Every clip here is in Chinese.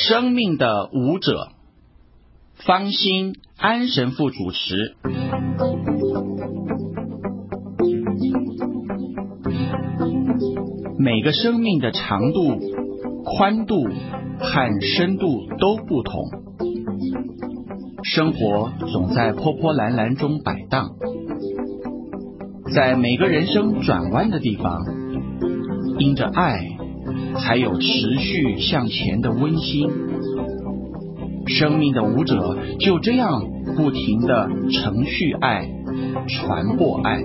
生命的舞者，方心安神父主持。每个生命的长度、宽度和深度都不同，生活总在波波澜澜中摆荡，在每个人生转弯的地方，因着爱，才有持续向前的温馨。生命的舞者就这样不停地承续爱，传播爱。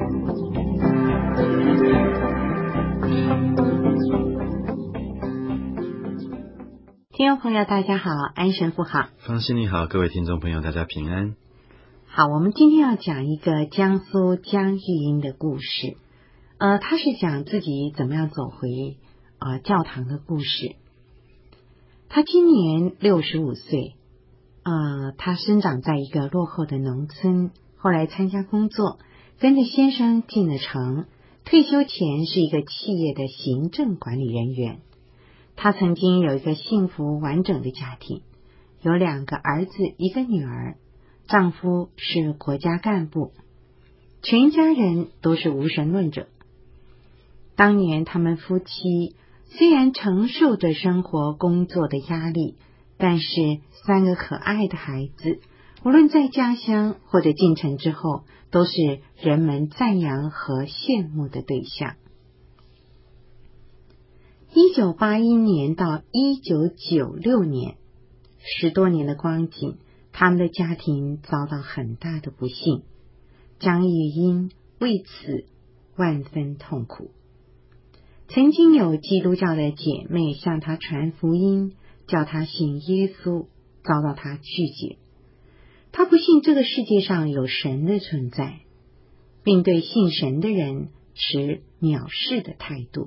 听众朋友大家好，安神父好， 方心你好，各位听众朋友大家平安。 好，我们今天要讲一个江苏江玉英的故事。他是讲自己怎么样走回教堂的故事。他今年65岁，他生长在一个落后的农村，后来参加工作，跟着先生进了城，退休前是一个企业的行政管理人员。他曾经有一个幸福完整的家庭，有2个儿子1个女儿，丈夫是国家干部，全家人都是无神论者。当年他们夫妻虽然承受着生活工作的压力，但是3个可爱的孩子，无论在家乡或者进城之后，都是人们赞扬和羡慕的对象。1981年到1996年10多年的光景，他们的家庭遭到很大的不幸，江玉英为此万分痛苦。曾经有基督教的姐妹向他传福音，叫他信耶稣，遭到他拒绝。他不信这个世界上有神的存在，并对信神的人持藐视的态度。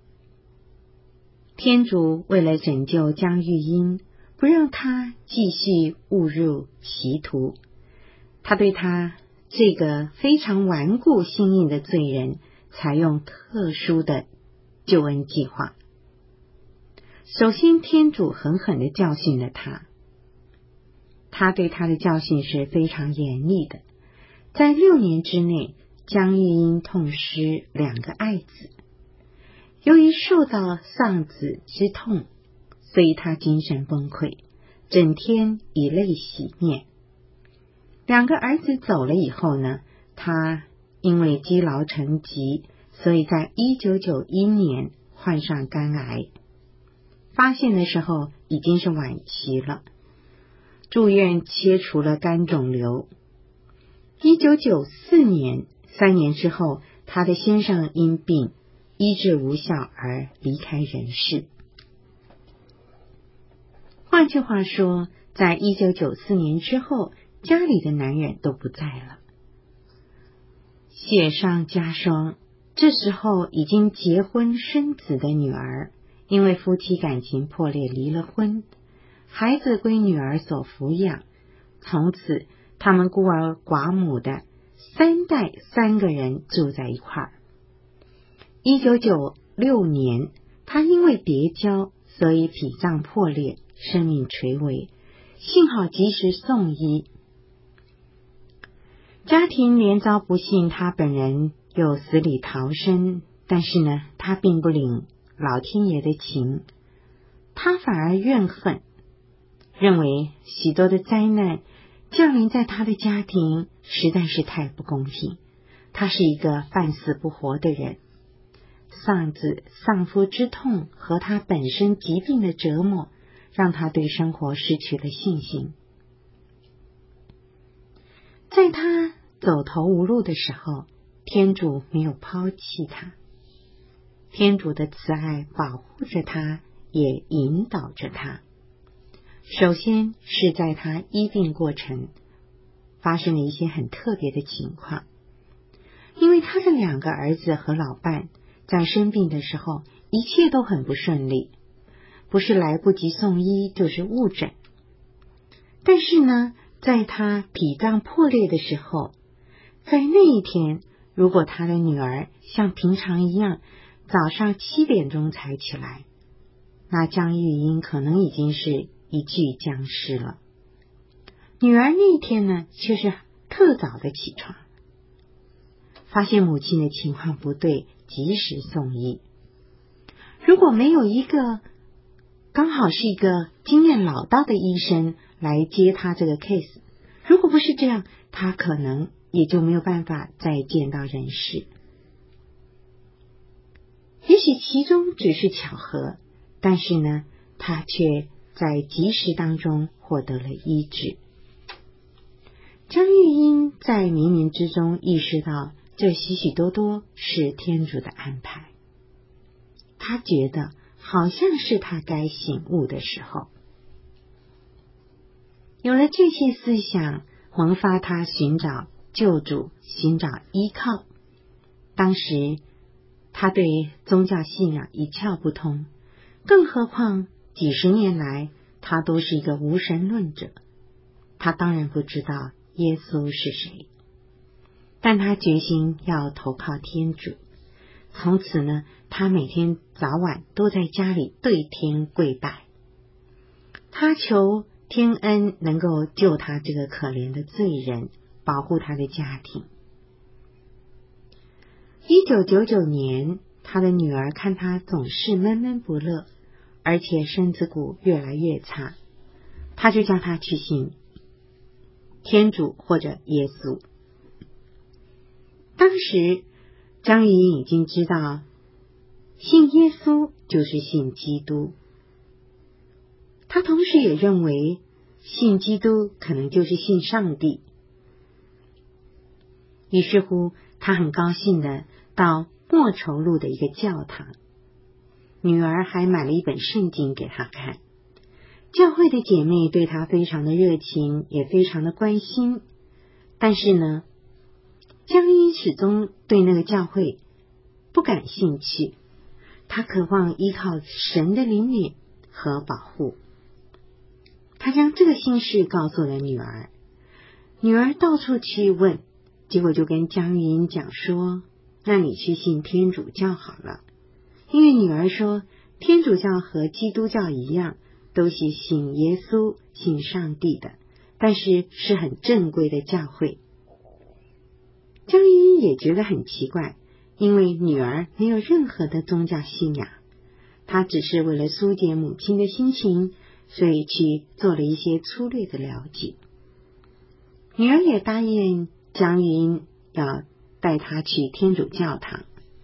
天主为了拯救江玉英，不让他继续误入歧途，他对他这个非常顽固心硬的罪人采用特殊的救恩计划。首先，天主狠狠地教训了他，他对他的教训是非常严厉的。在6年之内，江玉英痛失2个爱子。由于受到丧子之痛，所以他精神崩溃，整天以泪洗面。2个儿子走了以后呢，他因为积劳成疾，所以在1991年患上肝癌，发现的时候已经是晚期了，住院切除了肝肿瘤。1994年3年之后，他的先生因病医治无效而离开人世。换句话说，在1994年之后，家里的男人都不在了。雪上加霜，这时候已经结婚生子的女儿，因为夫妻感情破裂离了婚，孩子归女儿所抚养，从此他们孤儿寡母的3代3个人住在一块儿。1996年，他因为跌跤，所以脾脏破裂，生命垂危，幸好及时送医。家庭连遭不幸，他本人又死里逃生，但是呢，他并不领老天爷的情，他反而怨恨，认为许多的灾难降临在他的家庭实在是太不公平，他是一个半死不活的人。丧子丧夫之痛和他本身疾病的折磨，让他对生活失去了信心。在他走投无路的时候，天主没有抛弃他，天主的慈爱保护着他，也引导着他。首先是在他医病过程发生了一些很特别的情况，因为他的2个儿子和老伴在生病的时候，一切都很不顺利，不是来不及送医，就是误诊。但是呢，在他脾脏破裂的时候，在那一天，如果他的女儿像平常一样早上7点钟才起来，那江玉英可能已经是一具僵尸了。女儿那一天呢，却是特早的起床，发现母亲的情况不对，及时送医。如果没有一个刚好是一个经验老道的医生来接他这个 case， 如果不是这样，他可能也就没有办法再见到人世。也许其中只是巧合，但是呢，他却在及时当中获得了医治。张玉英在冥冥之中意识到，这许许多多是天主的安排。他觉得好像是他该醒悟的时候。有了这些思想，萌发他寻找救主，寻找依靠。当时他对宗教信仰一窍不通，更何况几十年来他都是一个无神论者，他当然不知道耶稣是谁，但他决心要投靠天主。从此呢，他每天早晚都在家里对天跪拜，他求天恩能够救他这个可怜的罪人，保护他的家庭。1999年，他的女儿看他总是闷闷不乐，而且身子骨越来越差，他就叫他去信天主或者耶稣。当时张玉英已经知道，信耶稣就是信基督。他同时也认为，信基督可能就是信上帝。于是乎，他很高兴的到莫愁路的一个教堂，女儿还买了一本圣经给他看。教会的姐妹对他非常的热情，也非常的关心。但是呢，江玉英始终对那个教会不感兴趣，他渴望依靠神的怜悯和保护。他将这个心事告诉了女儿，女儿到处去问，结果就跟江玉英讲说，那你去信天主教好了。因为女儿说，天主教和基督教一样，都是信耶稣、信上帝的，但是是很正规的教会。江玉英也觉得很奇怪，因为女儿没有任何的宗教信仰，她只是为了疏解母亲的心情，所以去做了一些粗略的了解。女儿也答应江玉英要带她去天主教堂。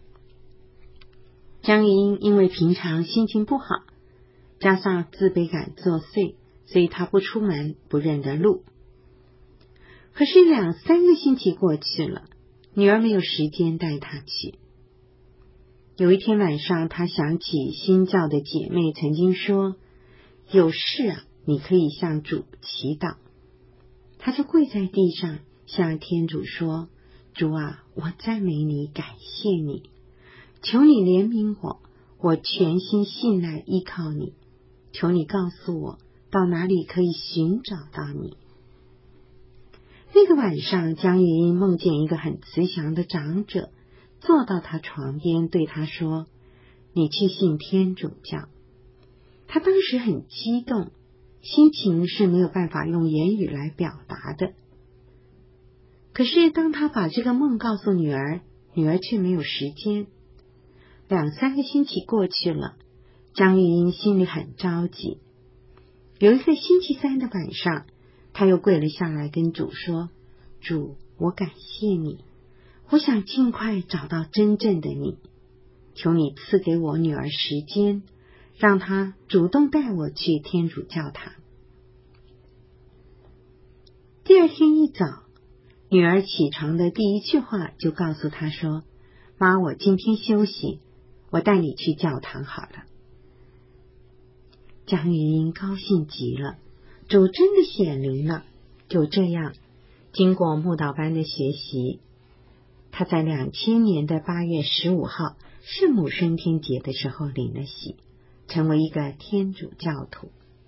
江玉英因为平常心情不好，加上自卑感作祟，所以她不出门，不认得路。可是2-3个星期过去了，女儿没有时间带她去。有一天晚上，她想起新教的姐妹曾经说，有事啊，你可以向主祈祷。她就跪在地上向天主说，主啊，我赞美你，感谢你，求你怜悯我，我全心信赖依靠你，求你告诉我到哪里可以寻找到你。那个晚上，江玉英梦见一个很慈祥的长者坐到她床边，对她说，你去信天主教。她当时很激动，心情是没有办法用言语来表达的。可是当她把这个梦告诉女儿，女儿却没有时间。2-3个星期过去了，张玉英心里很着急。有一个星期3的晚上，她又跪了下来跟主说，主，我感谢你，我想尽快找到真正的你，求你赐给我女儿时间，让她主动带我去天主教堂。第二天一早，女儿起床的第一句话就告诉她说，妈，我今天休息，我带你去教堂好了。江玉英高兴极了，主真的显灵了。就这样，经过慕道班的学习，她在2000年的8月15号圣母升天节的时候领了洗，成为一个天主教徒。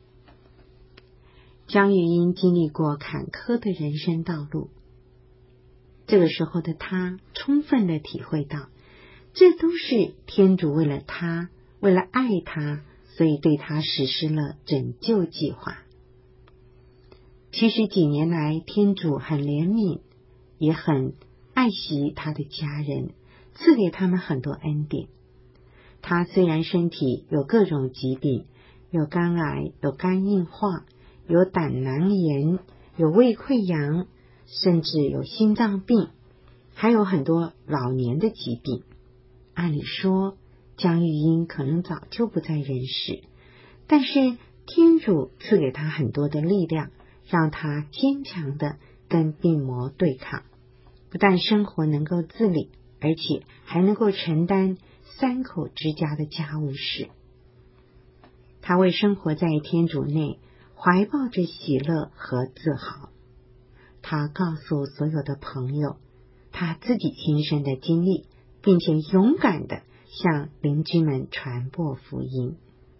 江玉英经历过坎坷的人生道路，这个时候的她充分的体会到，这都是天主为了她，为了爱她所以对他实施了拯救计划。其实几年来，天主很怜悯，也很爱惜他的家人，赐给他们很多恩典。他虽然身体有各种疾病，有肝癌，有肝硬化，有胆囊炎，有胃溃疡，甚至有心脏病，还有很多老年的疾病。按理说江玉英可能早就不在人世，但是天主赐给他很多的力量，让他坚强的跟病魔对抗，不但生活能够自理，而且还能够承担3口之家的家务事。他为生活在天主内怀抱着喜乐和自豪。他告诉所有的朋友他自己亲身的经历，并且勇敢的向邻居们传播福音。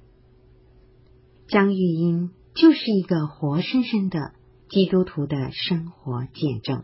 江玉英就是一个活生生的基督徒的生活见证。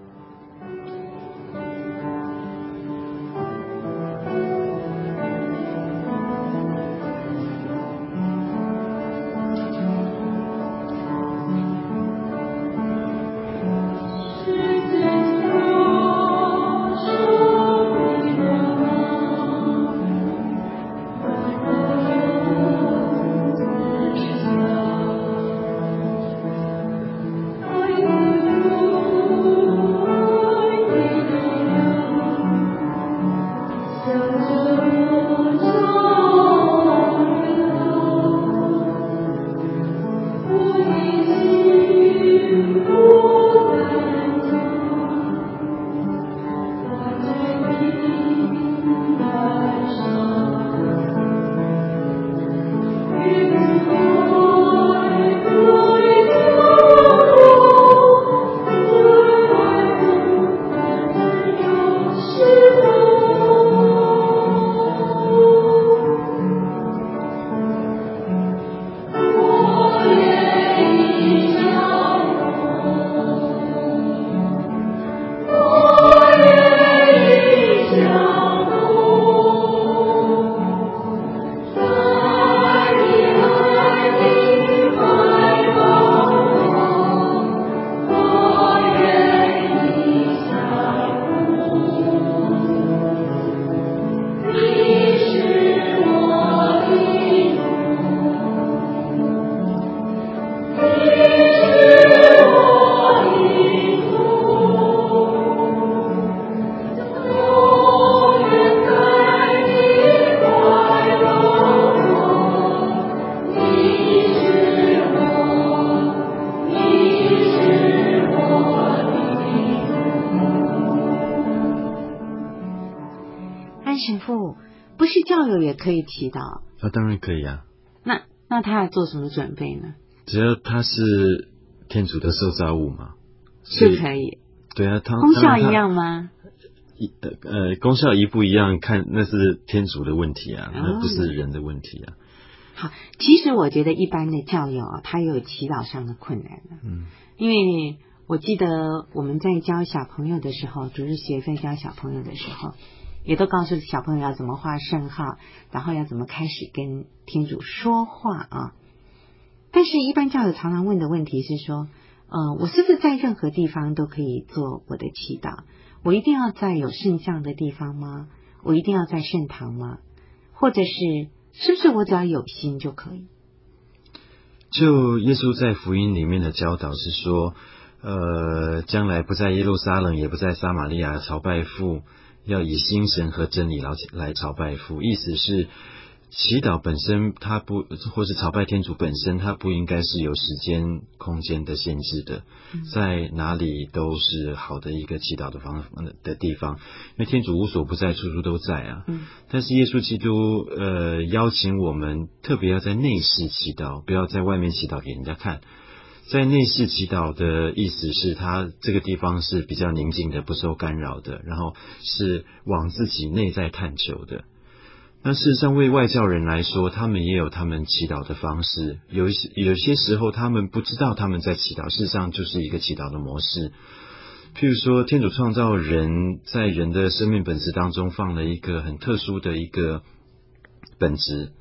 神父，不是教友也可以祈祷？ 当然可以啊。 那他要做什么准备呢？ 只要他是天主的受造物嘛， 是可以。 对啊， 功效一样吗？ 功效一不一样，看那是天主的问题啊，那不是人的问题啊。 好，其实我觉得一般的教友他有祈祷上的困难因为我记得我们在教小朋友的时候，主日学在教小朋友的时候，也都告诉小朋友要怎么画圣号，然后要怎么开始跟天主说话啊。但是一般教友常常问的问题是说，我是不是在任何地方都可以做我的祈祷？我一定要在有圣像的地方吗？我一定要在圣堂吗？或者是不是我只要有心就可以？ 就耶稣在福音里面的教导是说，将来不在耶路撒冷，也不在撒玛利亚朝拜父，要以心神和真理来朝拜父。意思是祈祷本身它不，或是朝拜天主本身，它不应该是有时间空间的限制的，在哪里都是好的一个祈祷的地方，因为天主无所不在，处处都在啊。但是耶稣基督邀请我们特别要在内室祈祷，不要在外面祈祷给人家看。在内室祈祷的意思是，他这个地方是比较宁静的，不受干扰的，然后是往自己内在探求的。那事实上为外教人来说，他们也有他们祈祷的方式，有些时候他们不知道他们在祈祷，事实上就是一个祈祷的模式。譬如说天主创造人，在人的生命本质当中放了一个很特殊的一个本质，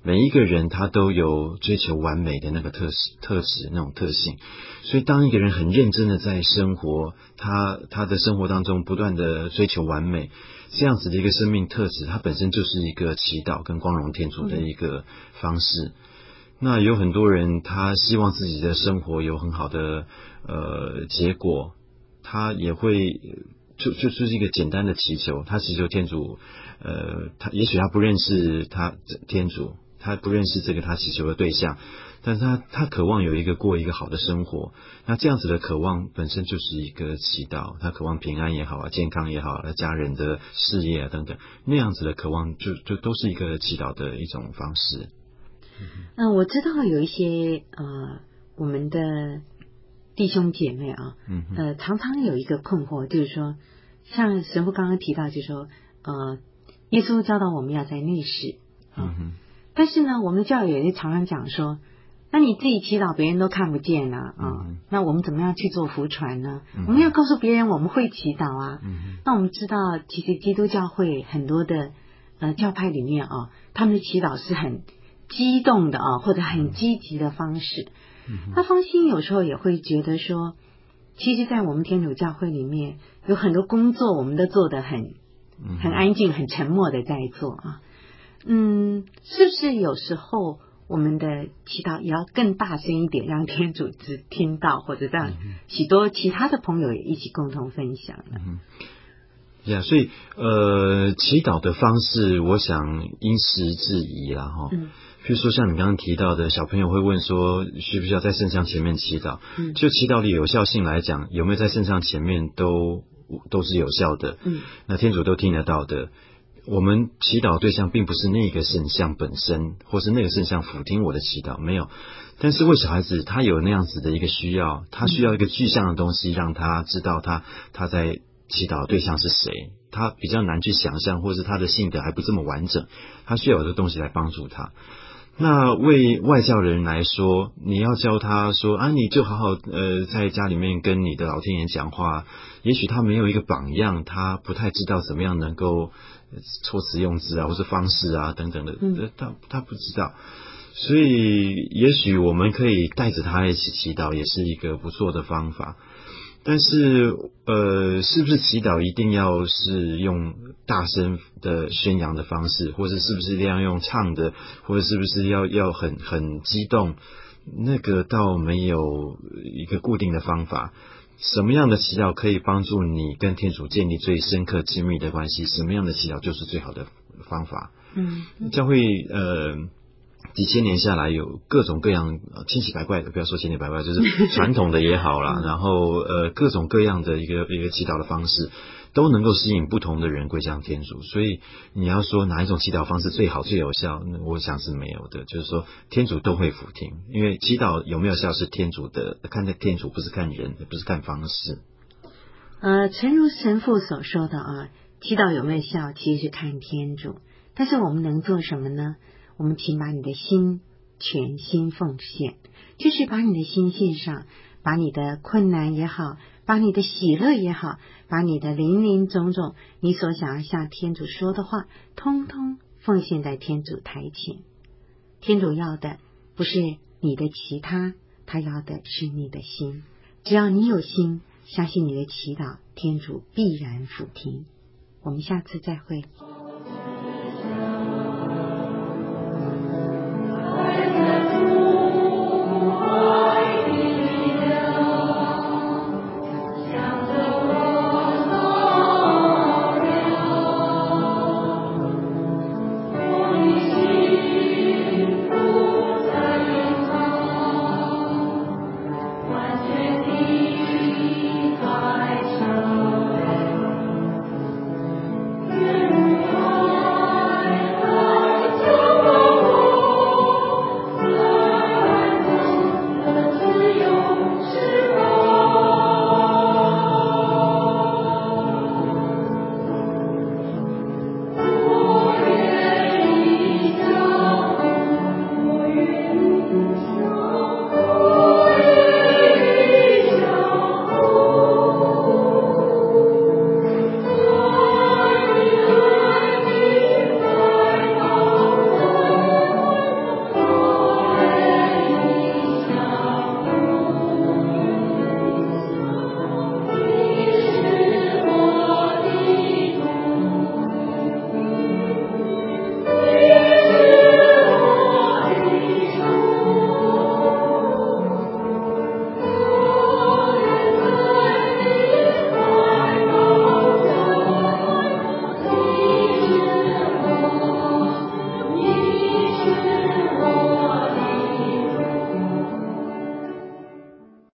每一个人他都有追求完美的那个特质那种特性，所以当一个人很认真的在生活，他的生活当中不断的追求完美，这样子的一个生命特质，它本身就是一个祈祷跟光荣天主的一个方式。那有很多人他希望自己的生活有很好的结果，他也会就是一个简单的祈求，他祈求天主他也许他不认识他天主，他不认识这个他祈求的对象，但是他渴望有过一个好的生活，那这样子的渴望本身就是一个祈祷，他渴望平安也好啊，健康也好啊，家人的事业啊等等，那样子的渴望就都是一个祈祷的一种方式。 我知道有一些我们的弟兄姐妹啊，常常有一个困惑，就是说，像神父刚刚提到，就是说，耶稣教导我们要在内室，但是呢，我们的教友也常常讲说，那你自己祈祷别人都看不见啊，那我们怎么样去做福传呢？我们要告诉别人我们会祈祷啊。那我们知道，其实基督教会很多的教派里面啊，他们的祈祷是很激动的啊，或者很积极的方式。那芳馨有时候也会觉得说，其实在我们天主教会里面有很多工作我们都做得很安静很沉默的在做啊。是不是有时候我们的祈祷也要更大声一点，让天主只听到，或者让许多其他的朋友也一起共同分享呢？ 所以祈祷的方式我想因时制宜啦齁。譬如说像你刚刚提到的，小朋友会问说需不需要在圣像前面祈祷，就祈祷的有效性来讲，有没有在圣像前面都是有效的，那天主都听得到的。我们祈祷对象并不是那个圣像本身，或是那个圣像俯听我的祈祷，没有。但是为小孩子他有那样子的一个需要，他需要一个具象的东西让他知道他在祈祷的对象是谁，他比较难去想象，或是他的性格还不这么完整，他需要有这个东西来帮助他。那为外教人来说，你要教他说你就好好在家里面跟你的老天爷讲话，也许他没有一个榜样，他不太知道怎么样能够措辞用字啊，或是方式啊等等的，他不知道，所以也许我们可以带着他一起祈祷，也是一个不错的方法。但是是不是祈祷一定要是用大声的宣扬的方式，或者是不是一定要用唱的，或者是不是要很激动，那个倒没有一个固定的方法。什么样的祈祷可以帮助你跟天主建立最深刻亲密的关系，什么样的祈祷就是最好的方法。教会几千年下来有各种各样千奇百怪的，不要说千奇百怪，就是传统的也好啦，然后各种各样的一个祈祷的方式都能够吸引不同的人归向天主。所以你要说哪一种祈祷方式最好最有效，我想是没有的，就是说天主都会俯听，因为祈祷有没有效是天主的，看天主不是看人，不是看方式。 诚如神父所说的啊，祈祷有没有效其实是看天主，但是我们能做什么呢？我们请把你的心全心奉献，就是把你的心献上，把你的困难也好，把你的喜乐也好，把你的林林总总你所想要向天主说的话，通通奉献在天主台前。天主要的不是你的其他，他要的是你的心。只要你有心，相信你的祈祷，天主必然俯听。我们下次再会。